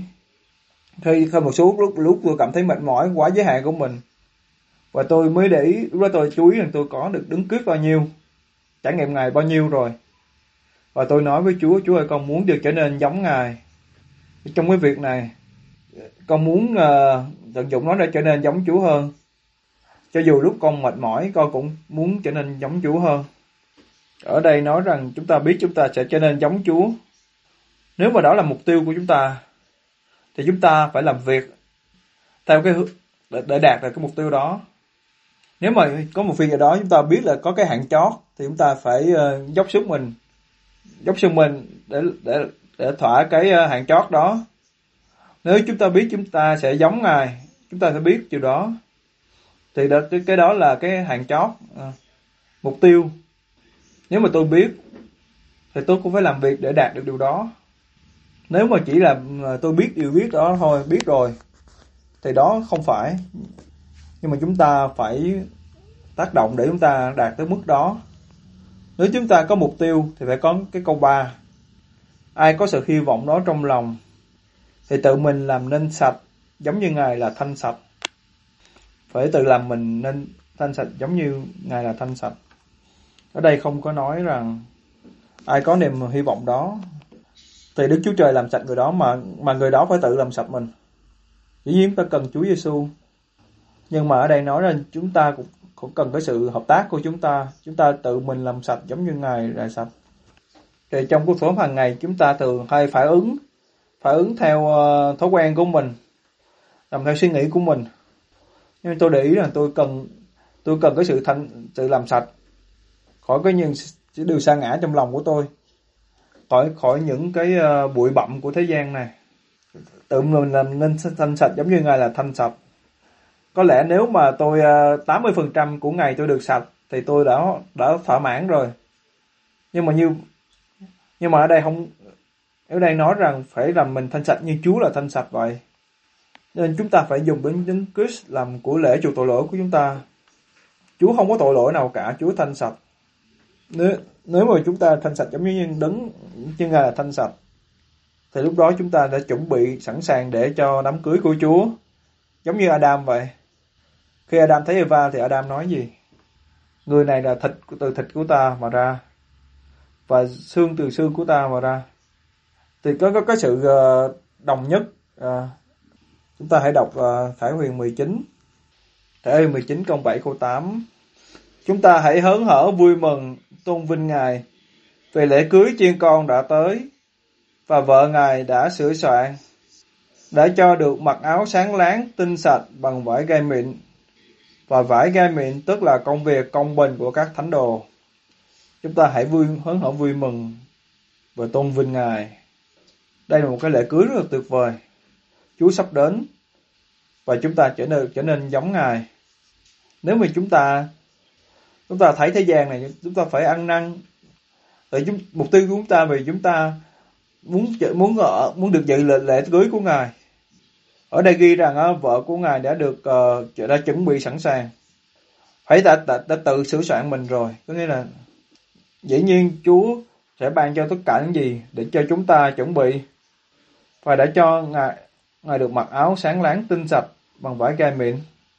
khi khi một số lúc lúc tôi cảm thấy mệt mỏi quá giới hạn của mình, và tôi mới để ý, lúc đó tôi chú ý rằng tôi có được đứng quyết bao nhiêu, trải nghiệm Ngài bao nhiêu rồi. Và tôi nói với Chúa, Chúa ơi, con muốn được trở nên giống Ngài. Trong cái việc này, con muốn uh, tận dụng nó để trở nên giống Chúa hơn. Cho dù lúc con mệt mỏi, con cũng muốn trở nên giống Chúa hơn. Ở đây nói rằng chúng ta biết chúng ta sẽ trở nên giống Chúa. Nếu mà đó là mục tiêu của chúng ta, thì chúng ta phải làm việc theo cái để, để đạt được cái mục tiêu đó. Nếu mà có một việc gì đó chúng ta biết là có cái hạn chót, thì chúng ta phải uh, dốc sức mình, dốc sức mình để để để thỏa cái uh, hạn chót đó. Nếu chúng ta biết chúng ta sẽ giống Ngài, chúng ta sẽ biết điều đó, thì đó, cái, cái đó là cái hạn chót, uh, mục tiêu. Nếu mà tôi biết, thì tôi cũng phải làm việc để đạt được điều đó. Nếu mà chỉ là tôi biết điều biết đó thôi, biết rồi, thì đó không phải. Nhưng mà chúng ta phải tác động để chúng ta đạt tới mức đó. Nếu chúng ta có mục tiêu thì phải có cái câu ba. Ai có sự hy vọng đó trong lòng thì tự mình làm nên sạch, giống như Ngài là thanh sạch. Phải tự làm mình nên thanh sạch giống như Ngài là thanh sạch. Ở đây không có nói rằng ai có niềm hy vọng đó thì Đức Chúa Trời làm sạch người đó, mà mà người đó phải tự làm sạch mình. Dĩ nhiên chúng ta cần Chúa Giêsu, nhưng mà ở đây nói rằng chúng ta cũng, cũng cần cái sự hợp tác của chúng ta. Chúng ta tự mình làm sạch giống như Ngài là sạch. Thì trong cuộc sống hàng ngày chúng ta thường hay phản ứng, phản ứng theo uh, thói quen của mình, làm theo suy nghĩ của mình. Nhưng tôi để ý là tôi cần tôi cần cái sự thanh, sự làm sạch khỏi cái những điều sa ngã trong lòng của tôi, khỏi khỏi những cái uh, bụi bặm của thế gian này. Tự mình làm nên thanh sạch giống như Ngài là thanh sạch. Có lẽ nếu mà tôi uh, tám mươi phần trăm của ngày tôi được sạch thì tôi đã đã thỏa mãn rồi. Nhưng mà như nhưng mà ở đây không, ở đây nói rằng phải làm mình thanh sạch như Chúa là thanh sạch vậy. Nên chúng ta phải dùng đến Đấng Christ làm của lễ chuộc tội lỗi của chúng ta. Chúa không có tội lỗi nào cả, Chúa thanh sạch. Nếu nếu mà chúng ta thanh sạch giống như Đấng như Ngài là thanh sạch, thì lúc đó chúng ta đã chuẩn bị sẵn sàng để cho đám cưới của Chúa. Giống như Adam vậy. Khi Adam thấy Eva thì Adam nói gì? Người này là thịt từ thịt của ta mà ra, và xương từ xương của ta mà ra. Thì có có cái sự uh, đồng nhất. Uh, chúng ta hãy đọc uh, Khải Huyền mười chín. Khải Huyền mười chín câu bảy câu tám. Chúng ta hãy hớn hở vui mừng tôn vinh Ngài, vì lễ cưới chiên con đã tới, và vợ Ngài đã sửa soạn, đã cho được mặc áo sáng láng tinh sạch bằng vải gai mịn. Và vải gai mịn tức là công việc công bình của các thánh đồ. Chúng ta hãy vui hớn hở vui mừng và tôn vinh Ngài. Đây là một cái lễ cưới rất là tuyệt vời. Chúa sắp đến và chúng ta trở nên trở nên giống Ngài. Nếu mà chúng ta chúng ta thấy thế gian này, chúng ta phải ăn năn. Tại chúng mục tiêu của chúng ta vì chúng ta muốn muốn ở muốn được dự lễ, lễ cưới của Ngài. Ở đây ghi rằng á, vợ của Ngài đã được uh, đã chuẩn bị sẵn sàng. Phải đã, đã, đã tự sửa soạn mình rồi. Có nghĩa là dĩ nhiên Chúa sẽ ban cho tất cả những gì để cho chúng ta chuẩn bị, và đã cho Ngài Ngài được mặc áo sáng láng tinh sạch bằng vải gai mịn.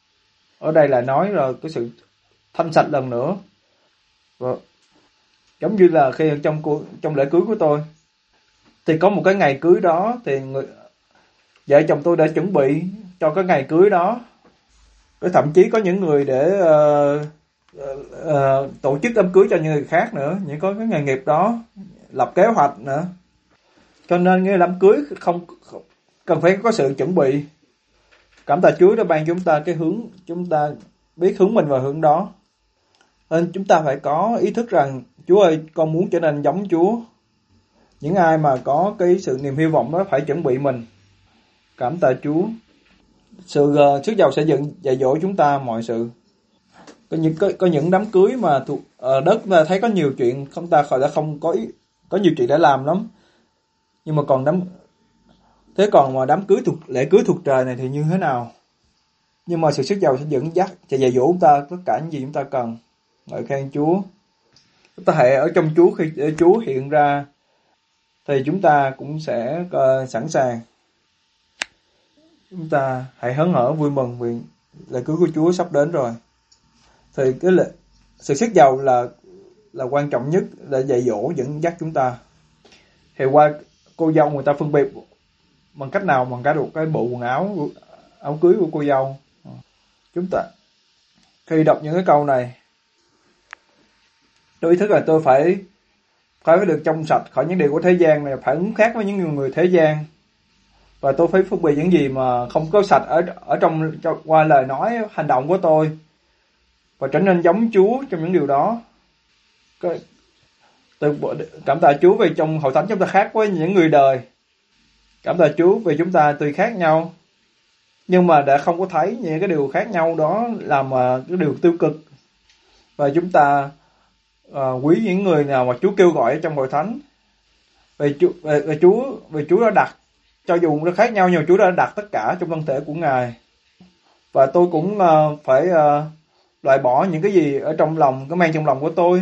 Ở đây là nói rồi cái sự thanh sạch lần nữa. Và giống như là khi trong trong lễ cưới của tôi, thì có một cái ngày cưới đó thì người vợ chồng tôi đã chuẩn bị cho cái ngày cưới đó. Thậm chí có những người để uh, uh, tổ chức đám cưới cho những người khác nữa, những có cái nghề nghiệp đó, lập kế hoạch nữa. Cho nên cái đám cưới không, không cần phải có sự chuẩn bị. Cảm tạ Chúa đã ban chúng ta cái hướng, chúng ta biết hướng mình vào hướng đó. Nên chúng ta phải có ý thức rằng Chúa ơi, con muốn trở nên giống Chúa. Những ai mà có cái sự niềm hy vọng đó phải chuẩn bị mình. Cảm tạ Chúa. Sự uh, sức giàu sẽ dựng dạy dỗ chúng ta mọi sự. Có những có, có những đám cưới mà thuộc uh, đất ta thấy có nhiều chuyện, không ta khỏi đã không có ý, có nhiều chuyện để làm lắm. Nhưng mà còn đám thế còn mà đám cưới thuộc lễ cưới thuộc trời này thì như thế nào? Nhưng mà sự sức giàu sẽ dẫn dắt, sẽ dạy dỗ chúng ta tất cả những gì chúng ta cần. Ngợi khen Chúa. Chúng ta hãy ở trong Chúa, khi Chúa hiện ra thì chúng ta cũng sẽ uh, sẵn sàng. Chúng ta hãy hớn hở vui mừng vì lễ cưới của Chúa sắp đến rồi. Thì cái lễ, sự sức giàu là là quan trọng nhất để dạy dỗ dẫn dắt chúng ta. Thì qua cô dâu người ta phân biệt bằng cách nào? Bằng cái được cái bộ quần áo áo cưới của cô dâu. Chúng ta khi đọc những cái câu này, tôi ý thức là tôi phải phải được trong sạch khỏi những điều của thế gian này, phải ứng khác với những người thế gian, và tôi phải phân biệt những gì mà không có sạch ở ở trong, trong qua lời nói hành động của tôi, và trở nên giống Chúa trong những điều đó. Cái, tôi cảm tạ Chúa vì trong hội thánh chúng ta khác với những người đời. Cảm tạ Chúa vì chúng ta tuy khác nhau, nhưng mà đã không có thấy những cái điều khác nhau đó làm cái điều tiêu cực. Và chúng ta uh, quý những người nào mà Chúa kêu gọi trong hội thánh. Vì Chúa, vì Chúa, vì Chúa đã đặt, cho dù nó khác nhau nhưng Chúa đã đặt tất cả trong thân thể của Ngài. Và tôi cũng uh, phải uh, loại bỏ những cái gì ở trong lòng, cái mang trong lòng của tôi.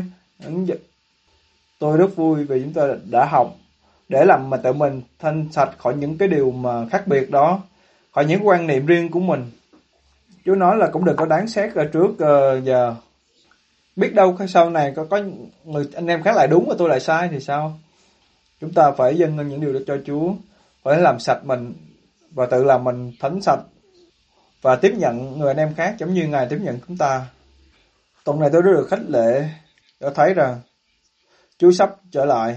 Tôi rất vui vì chúng ta đã học để làm mà tự mình thanh sạch khỏi những cái điều mà khác biệt đó, khỏi những quan niệm riêng của mình. Chúa nói là cũng đừng có đáng xét ở trước uh, giờ. Biết đâu cái sau này có, có người anh em khác lại đúng và tôi lại sai thì sao? Chúng ta phải dâng lên những điều đó cho Chúa, phải làm sạch mình và tự làm mình thánh sạch, và tiếp nhận người anh em khác giống như Ngài tiếp nhận chúng ta. Tuần này tôi đã được khích lệ để thấy rằng Chúa sắp trở lại.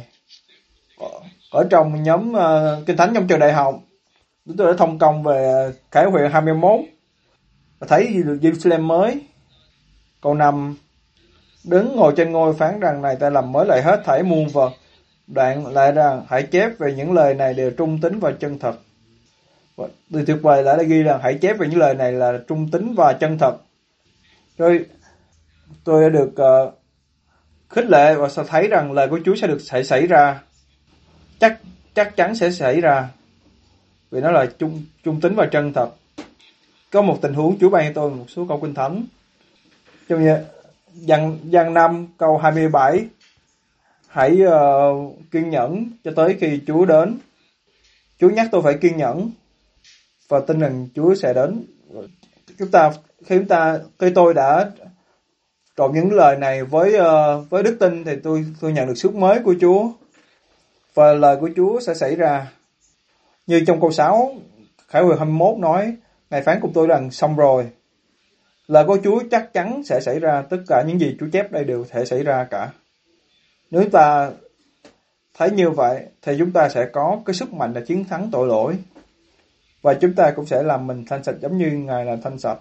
Ở trong nhóm uh, Kinh Thánh trong trường đại học, chúng tôi đã thông công về Khải Huyền hai mươi mốt và thấy Jerusalem mới. Câu năm: đứng ngồi trên ngôi phán rằng này ta làm mới lại hết thảy muôn vật. Đoạn lại rằng hãy chép về những lời này đều trung tín và chân thật. Điều tuyệt vời lại đã ghi rằng hãy chép về những lời này là trung tín và chân thật. Rồi tôi đã được uh, khích lệ và sẽ thấy rằng lời của Chúa sẽ được sẽ xảy ra. Chắc chắc chắn sẽ xảy ra. Vì nó là trung trung tín và chân thật. Có một tình huống Chúa ban cho tôi một số câu Kinh Thánh. Trong như Giăng Giăng năm câu hai mươi bảy: hãy uh, kiên nhẫn cho tới khi Chúa đến. Chúa nhắc tôi phải kiên nhẫn và tin rằng Chúa sẽ đến. Chúng ta khi chúng ta khi tôi đã trộn những lời này với uh, với đức tin thì tôi tôi nhận được sức mới của Chúa, và lời của Chúa sẽ xảy ra. Như trong câu sáu Khải Huyền hai mươi mốt nói, Ngài phán cùng tôi rằng xong rồi. Lời của Chúa chắc chắn sẽ xảy ra, tất cả những gì Chúa chép đây đều thể xảy ra cả. Nếu chúng ta thấy như vậy thì chúng ta sẽ có cái sức mạnh để chiến thắng tội lỗi, và chúng ta cũng sẽ làm mình thanh sạch giống như Ngài là thanh sạch.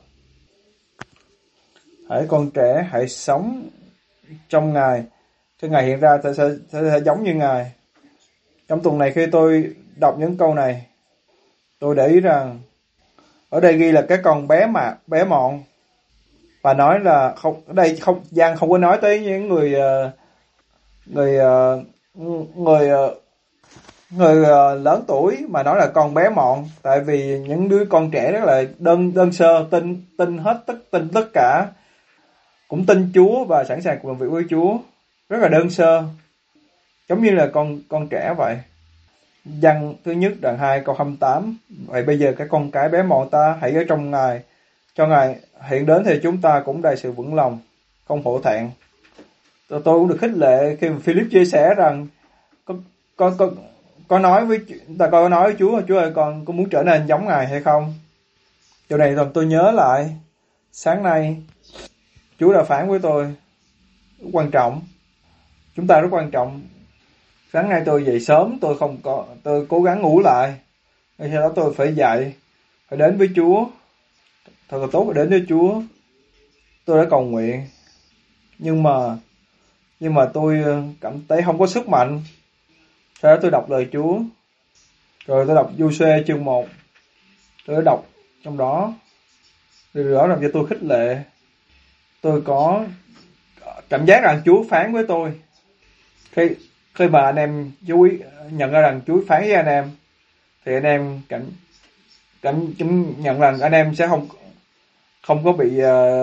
Hãy con trẻ, hãy sống trong Ngài, khi Ngài hiện ra ta sẽ, sẽ, sẽ giống như Ngài. Trong tuần này khi tôi đọc những câu này, tôi để ý rằng ở đây ghi là cái con bé mà bé mọn, và nói là không, ở đây không Giăng không có nói tới những người người người người, người lớn tuổi, mà nói là con bé mọn, tại vì những đứa con trẻ đó là đơn đơn sơ, tin tin hết tất tin tất cả, cũng tin Chúa và sẵn sàng cùng làm việc với Chúa, rất là đơn sơ, giống như là con con trẻ vậy. Giăng thứ nhất đoạn hai câu hai mươi tám: vậy bây giờ cái con cái bé mọn ta hãy ở trong Ngài, cho Ngài hiện đến thì chúng ta cũng đầy sự vững lòng, không hổ thẹn. Tôi, tôi cũng được khích lệ khi mà Philip chia sẻ rằng có có có có nói với ta có nói với Chúa, Chúa ơi, con có muốn trở nên giống Ngài hay không? Điều này làm tôi nhớ lại sáng nay Chúa đã phán với tôi, rất quan trọng. Chúng ta rất quan trọng. Sáng nay tôi dậy sớm, tôi không có, tôi cố gắng ngủ lại. Sau đó tôi phải dậy, phải đến với Chúa. Thật là tốt phải đến với Chúa. Tôi đã cầu nguyện. Nhưng mà, nhưng mà tôi cảm thấy không có sức mạnh. Sau đó tôi đọc lời Chúa. Rồi tôi đọc Giô-suê chương một. Tôi đã đọc trong đó. Điều đó làm cho tôi khích lệ. Tôi có cảm giác rằng Chúa phán với tôi. Khi, khi mà anh em chú ý, nhận ra rằng Chúa phán với anh em, thì anh em cảm, cảm, cảm nhận rằng anh em sẽ không không có bị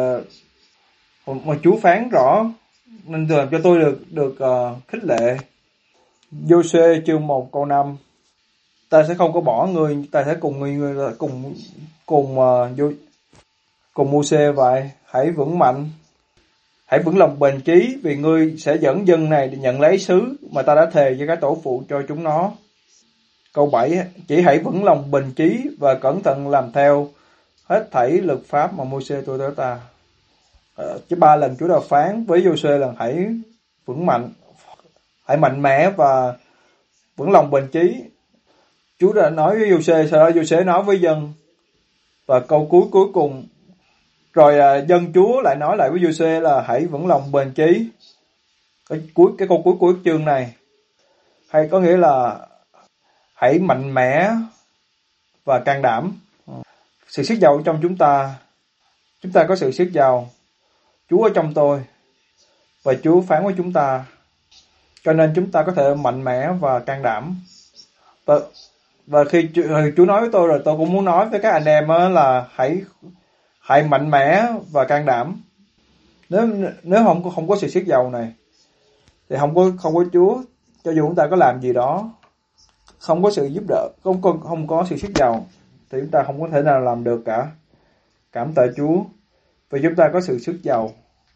uh, mà Chúa phán rõ, nên làm cho tôi được được uh, khích lệ. Giô-suê chương một câu năm. Ta sẽ không có bỏ người, ta sẽ cùng người người cùng cùng uh, cùng Mô-sê vậy. Hãy vững mạnh, hãy vững lòng bền chí, vì ngươi sẽ dẫn dân này để nhận lấy xứ mà ta đã thề với các tổ phụ cho chúng nó. Câu bảy. Chỉ hãy vững lòng bền chí và cẩn thận làm theo hết thảy luật pháp mà Mô-sê tôi tớ ta. Ờ, chứ ba lần Chúa đã phán với Giô-suê là hãy vững mạnh, hãy mạnh mẽ và vững lòng bền chí. Chúa đã nói với Giô-suê, sau đó Giô-suê nói với dân. Và câu cuối cuối cùng, rồi à, dân Chúa lại nói lại với Giô-suê là hãy vững lòng bền chí. Cái cuối cái câu cuối của chương này, hay có nghĩa là hãy mạnh mẽ và can đảm. Sự sức giàu trong chúng ta, chúng ta có sự sức giàu. Chúa ở trong tôi và Chúa phán với chúng ta, cho nên chúng ta có thể mạnh mẽ và can đảm. Và, và khi Chúa nói với tôi rồi, tôi cũng muốn nói với các anh em là hãy hãy mạnh mẽ và can đảm. Nếu nếu không không có sự siết giàu này, thì không có không có Chúa, cho dù chúng ta có làm gì đó, không có sự giúp đỡ, không có không có sự siết giàu, thì chúng ta không có thể nào làm được cả. Cảm tạ Chúa vì chúng ta có sự sức giàu.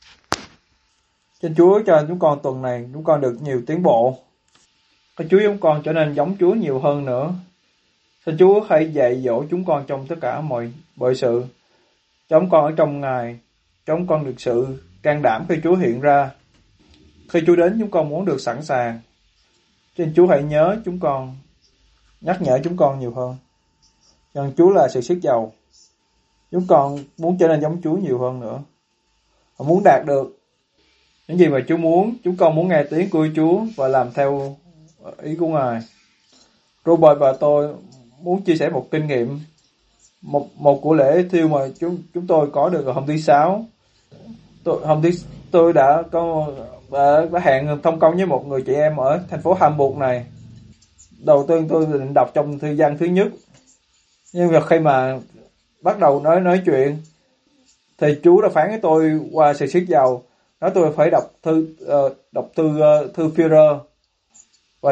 Xin Chúa cho chúng con tuần này chúng con được nhiều tiến bộ. Cho Chúa chúng con trở nên giống Chúa nhiều hơn nữa. Xin Chúa hãy dạy dỗ chúng con trong tất cả mọi mọi sự. Cho chúng con ở trong Ngài, cho chúng con được sự can đảm khi Chúa hiện ra. Khi Chúa đến chúng con muốn được sẵn sàng. Xin Chúa hãy nhớ chúng con, nhắc nhở chúng con nhiều hơn. Rằng Chúa là sự sức giàu. Chúng con muốn trở nên giống Chúa nhiều hơn nữa. Và muốn đạt được những gì mà Chúa muốn. Chúng con muốn nghe tiếng của Chúa và làm theo ý của Ngài. Robert và tôi muốn chia sẻ một kinh nghiệm. Một, một của lễ thiêu mà chúng chúng tôi có được hôm thứ sáu. Tôi, hôm thứ tôi đã có đã, đã hẹn thông công với một người chị em ở thành phố Hamburg này. Đầu tiên tôi định đọc trong thư văn thứ nhất. Nhưng mà khi mà bắt đầu nói nói chuyện, thì Chúa đã phán với tôi qua sự siết giàu, nói tôi phải đọc thư uh, đọc thư uh, thư Phi-rơ, và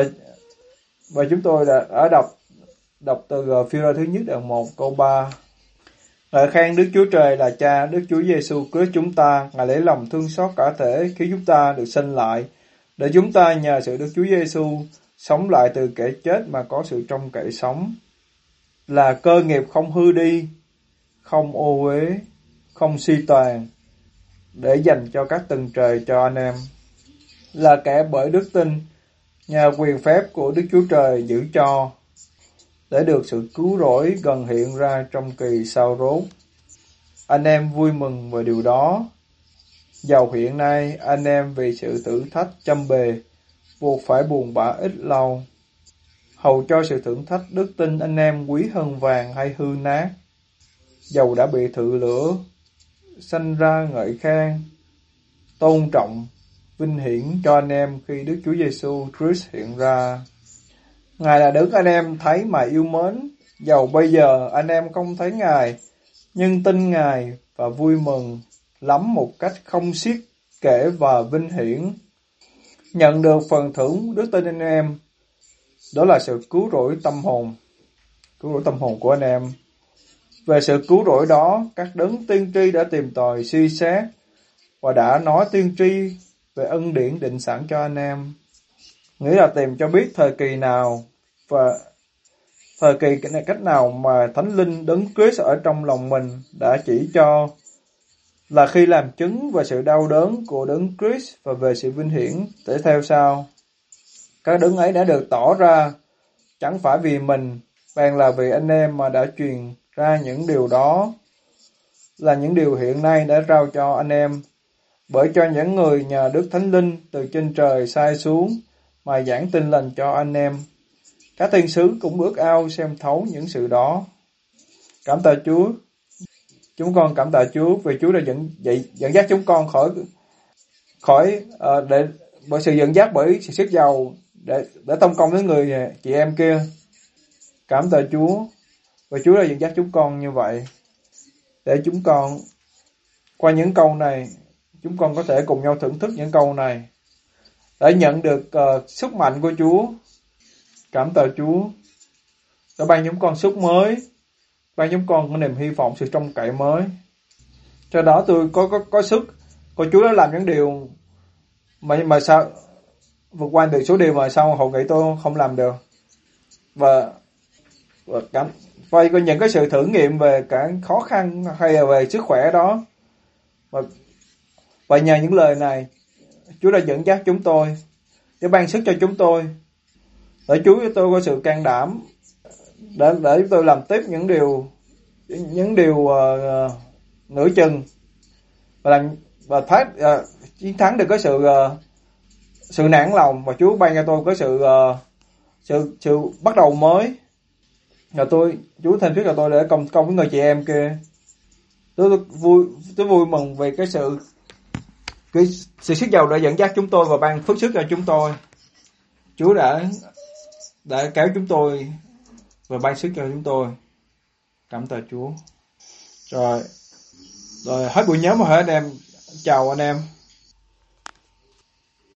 và chúng tôi đã, đã đọc đọc từ uh, Phi-rơ thứ nhất đoạn một câu ba. Ngợi khen Đức Chúa Trời là Cha, Đức Chúa Giêsu Christ chúng ta, Ngài lấy lòng thương xót cả thể khi chúng ta được sinh lại, để chúng ta nhờ sự Đức Chúa Giêsu sống lại từ kẻ chết mà có sự trông cậy sống, là cơ nghiệp không hư đi, không ô uế, không suy toàn, để dành cho các tầng trời cho anh em, là kẻ bởi đức tin, nhờ quyền phép của Đức Chúa Trời giữ cho, để được sự cứu rỗi gần hiện ra trong kỳ sau rốt. Anh em vui mừng về điều đó. Dầu hiện nay anh em vì sự thử thách chăm bề, buộc phải buồn bã ít lâu, hầu cho sự thử thách đức tin anh em quý hơn vàng hay hư nát, dầu đã bị thử lửa, sanh ra ngợi khen, tôn trọng, vinh hiển cho anh em khi Đức Chúa Giêsu Christ hiện ra. Ngài là Đấng anh em thấy mà yêu mến, dầu bây giờ anh em không thấy Ngài, nhưng tin Ngài và vui mừng lắm một cách không xiết kể và vinh hiển. Nhận được phần thưởng đức tin anh em, đó là sự cứu rỗi tâm hồn, cứu rỗi tâm hồn của anh em. Về sự cứu rỗi đó, các đấng tiên tri đã tìm tòi suy xét và đã nói tiên tri về ân điển định sẵn cho anh em. Nghĩa là tìm cho biết thời kỳ nào và thời kỳ này cách nào mà Thánh Linh Đấng Christ ở trong lòng mình đã chỉ cho là khi làm chứng về sự đau đớn của đấng Christ và về sự vinh hiển để theo sau. Các đấng ấy đã được tỏ ra chẳng phải vì mình, bèn là vì anh em mà đã truyền ra những điều đó, là những điều hiện nay đã trao cho anh em, bởi cho những người nhờ Đức Thánh Linh từ trên trời sai xuống mà giảng tin lành cho anh em. Các thiên sứ cũng ước ao xem thấu những sự đó. Cảm tạ Chúa. Chúng con cảm tạ Chúa vì Chúa đã dẫn dạy, dẫn dắt chúng con khỏi khỏi uh, để bởi sự dẫn dắt bởi sự sức giàu để để tông công với người chị em kia. Cảm tạ Chúa và Chúa đã dẫn dắt chúng con như vậy. Để chúng con qua những câu này, chúng con có thể cùng nhau thưởng thức những câu này để nhận được uh, sức mạnh của Chúa. Cảm tạ Chúa đã ban chúng con sức mới, ban chúng con có niềm hy vọng, sự trông cậy mới. Cho đó tôi có có có sức, cô Chúa đã làm những điều mà mà sao vượt qua được số điều mà sao hầu nghĩ tôi không làm được. Và và cảm và có những cái sự thử nghiệm về cả khó khăn hay là về sức khỏe đó. Và và nhờ những lời này, Chúa đã dẫn dắt chúng tôi, để ban sức cho chúng tôi, để Chúa cho tôi có sự can đảm để để tôi làm tiếp những điều những điều uh, nửa chừng và làm và phát uh, chiến thắng được cái sự uh, sự nản lòng, và Chúa ban cho tôi có sự uh, sự sự bắt đầu mới. Và tôi Chúa thành thiết là tôi để công công với người chị em kia. Tôi, tôi vui tôi vui mừng về cái sự cái sự sức giàu đã dẫn dắt chúng tôi và ban phước sức cho chúng tôi. Chúa đã đã kéo chúng tôi và ban sức cho chúng tôi. Cảm tạ Chúa. Rồi, rồi hết buổi nhóm mà hết anh em. Chào anh em.